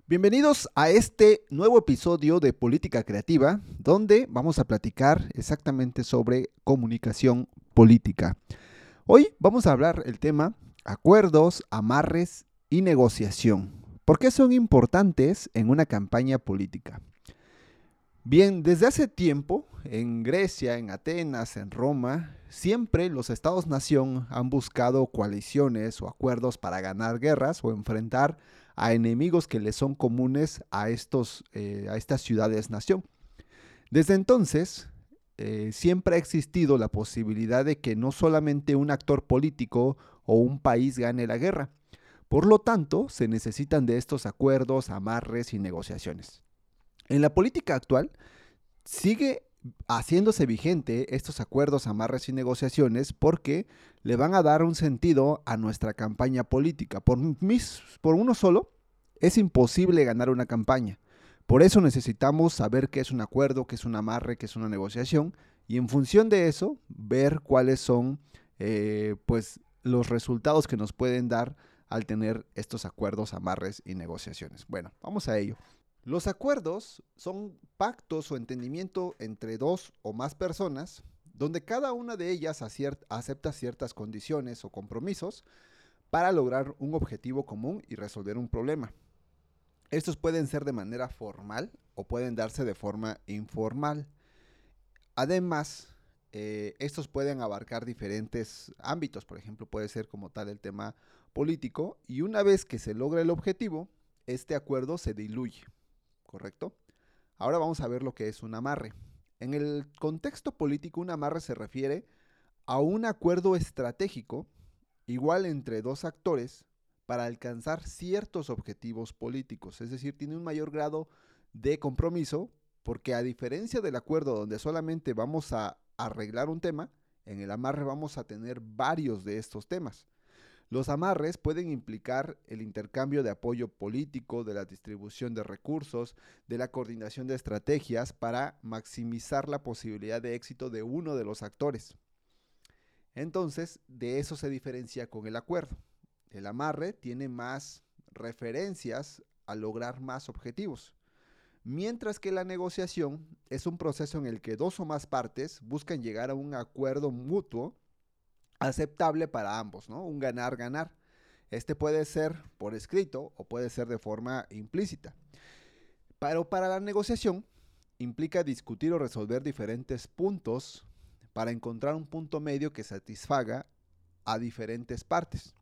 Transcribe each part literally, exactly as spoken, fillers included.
Bienvenidos a este nuevo episodio de Política Creativa, donde vamos a platicar exactamente sobre comunicación política. Hoy vamos a hablar el tema acuerdos, amarres y negociación. ¿Por qué son importantes en una campaña política? Bien, desde hace tiempo, en Grecia, en Atenas, en Roma, siempre los estados-nación han buscado coaliciones o acuerdos para ganar guerras o enfrentar a enemigos que les son comunes a, estos, eh, a estas ciudades-nación. Desde entonces, eh, siempre ha existido la posibilidad de que no solamente un actor político o un país gane la guerra. Por lo tanto, se necesitan de estos acuerdos, amarres y negociaciones. En la política actual, sigue haciéndose vigente estos acuerdos, amarres y negociaciones porque le van a dar un sentido a nuestra campaña política. Por, mis, por uno solo, es imposible ganar una campaña. Por eso necesitamos saber qué es un acuerdo, qué es un amarre, qué es una negociación y en función de eso, ver cuáles son eh, pues, los resultados que nos pueden dar al tener estos acuerdos, amarres y negociaciones. Bueno, vamos a ello. Los acuerdos son pactos o entendimiento entre dos o más personas donde cada una de ellas aciert- acepta ciertas condiciones o compromisos para lograr un objetivo común y resolver un problema. Estos pueden ser de manera formal o pueden darse de forma informal. Además, eh, estos pueden abarcar diferentes ámbitos, por ejemplo, puede ser como tal el tema político y una vez que se logra el objetivo, este acuerdo se diluye. ¿Correcto? Ahora vamos a ver lo que es un amarre. En el contexto político, un amarre se refiere a un acuerdo estratégico igual entre dos actores para alcanzar ciertos objetivos políticos, es decir, tiene un mayor grado de compromiso porque a diferencia del acuerdo donde solamente vamos a arreglar un tema, en el amarre vamos a tener varios de estos temas. Los amarres pueden implicar el intercambio de apoyo político, de la distribución de recursos, de la coordinación de estrategias para maximizar la posibilidad de éxito de uno de los actores. Entonces, de eso se diferencia con el acuerdo. El amarre tiene más referencias a lograr más objetivos, mientras que la negociación es un proceso en el que dos o más partes buscan llegar a un acuerdo mutuo aceptable para ambos, ¿no? Un ganar-ganar. Este puede ser por escrito o puede ser de forma implícita. Pero para la negociación implica discutir o resolver diferentes puntos para encontrar un punto medio que satisfaga a diferentes partes.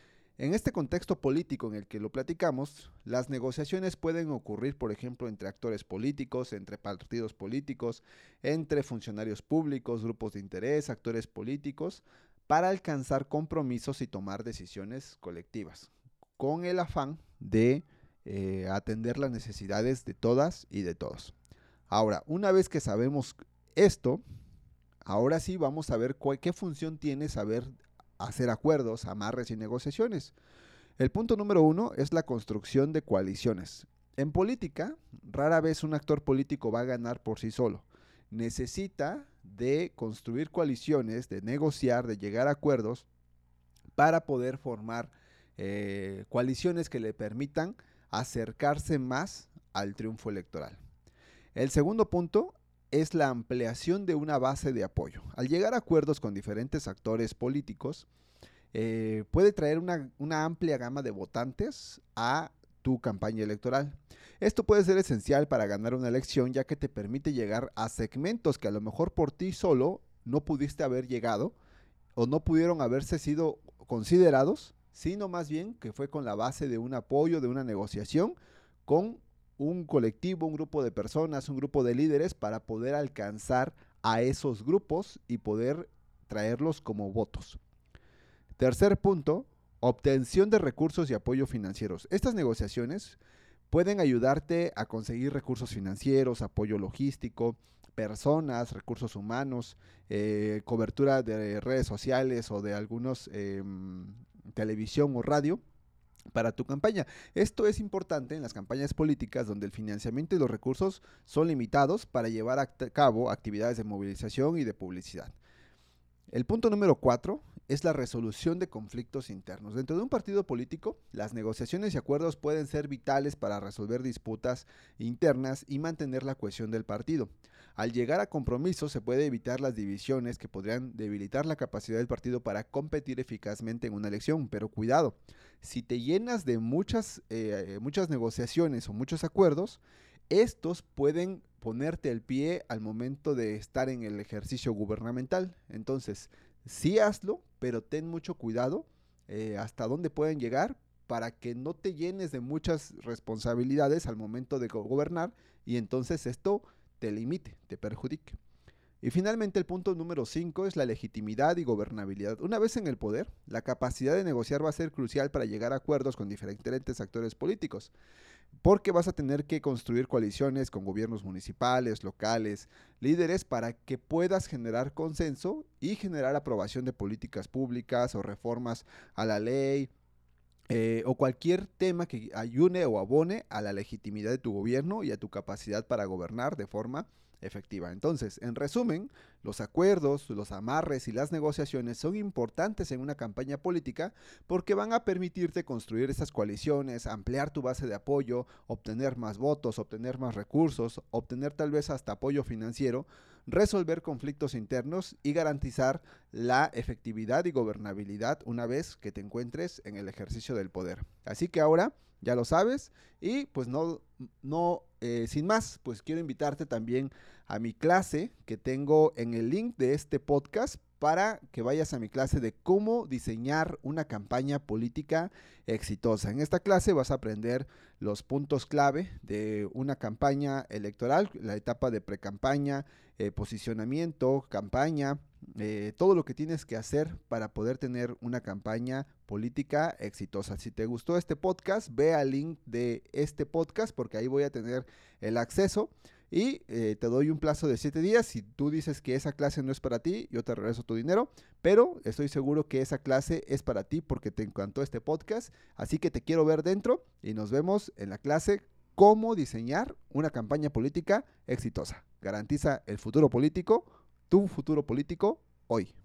En este contexto político en el que lo platicamos, las negociaciones pueden ocurrir, por ejemplo, entre actores políticos, entre partidos políticos, entre funcionarios públicos, grupos de interés, actores políticos, para alcanzar compromisos y tomar decisiones colectivas, con el afán de eh, atender las necesidades de todas y de todos. Ahora, una vez que sabemos esto, ahora sí vamos a ver cuál, qué función tiene saber hacer acuerdos, amarres y negociaciones. El punto número uno es la construcción de coaliciones. En política, rara vez un actor político va a ganar por sí solo. Necesita de construir coaliciones, de negociar, de llegar a acuerdos para poder formar eh, coaliciones que le permitan acercarse más al triunfo electoral. El segundo punto es la ampliación de una base de apoyo. Al llegar a acuerdos con diferentes actores políticos, eh, puede traer una, una amplia gama de votantes a tu campaña electoral. Esto puede ser esencial para ganar una elección, ya que te permite llegar a segmentos que a lo mejor por ti solo no pudiste haber llegado o no pudieron haberse sido considerados, sino más bien que fue con la base de un apoyo, de una negociación con un colectivo, un grupo de personas, un grupo de líderes para poder alcanzar a esos grupos y poder traerlos como votos. Tercer punto, obtención de recursos y apoyo financieros. Estas negociaciones pueden ayudarte a conseguir recursos financieros, apoyo logístico, personas, recursos humanos, eh, cobertura de redes sociales o de algunos eh, televisión o radio para tu campaña. Esto es importante en las campañas políticas donde el financiamiento y los recursos son limitados para llevar a cabo actividades de movilización y de publicidad. El punto número cuatro es la resolución de conflictos internos. Dentro de un partido político, las negociaciones y acuerdos pueden ser vitales para resolver disputas internas y mantener la cohesión del partido. Al llegar a compromisos se puede evitar las divisiones que podrían debilitar la capacidad del partido para competir eficazmente en una elección, pero cuidado, si te llenas de muchas, eh, muchas negociaciones o muchos acuerdos, estos pueden ponerte el pie al momento de estar en el ejercicio gubernamental. Entonces, sí hazlo, pero ten mucho cuidado eh, hasta dónde pueden llegar para que no te llenes de muchas responsabilidades al momento de gobernar y entonces esto te limite, te perjudique. Y finalmente el punto número cinco es la legitimidad y gobernabilidad. Una vez en el poder, la capacidad de negociar va a ser crucial para llegar a acuerdos con diferentes actores políticos, porque vas a tener que construir coaliciones con gobiernos municipales, locales, líderes para que puedas generar consenso y generar aprobación de políticas públicas o reformas a la ley, eh, o cualquier tema que ayune o abone a la legitimidad de tu gobierno y a tu capacidad para gobernar de forma efectiva. Entonces, en resumen, los acuerdos, los amarres y las negociaciones son importantes en una campaña política porque van a permitirte construir esas coaliciones, ampliar tu base de apoyo, obtener más votos, obtener más recursos, obtener tal vez hasta apoyo financiero, resolver conflictos internos y garantizar la efectividad y gobernabilidad una vez que te encuentres en el ejercicio del poder. Así que ahora ya lo sabes y pues no, no eh, sin más, pues quiero invitarte también a mi clase que tengo en el link de este podcast para que vayas a mi clase de cómo diseñar una campaña política exitosa. En esta clase vas a aprender los puntos clave de una campaña electoral, la etapa de precampaña, eh, posicionamiento, campaña, eh, todo lo que tienes que hacer para poder tener una campaña política exitosa. Si te gustó este podcast, ve al link de este podcast porque ahí voy a tener el acceso. Y eh, te doy un plazo de siete días. Si tú dices que esa clase no es para ti, yo te regreso tu dinero. Pero estoy seguro que esa clase es para ti porque te encantó este podcast. Así que te quiero ver dentro y nos vemos en la clase Cómo diseñar una campaña política exitosa. Garantiza el futuro político, tu futuro político, hoy.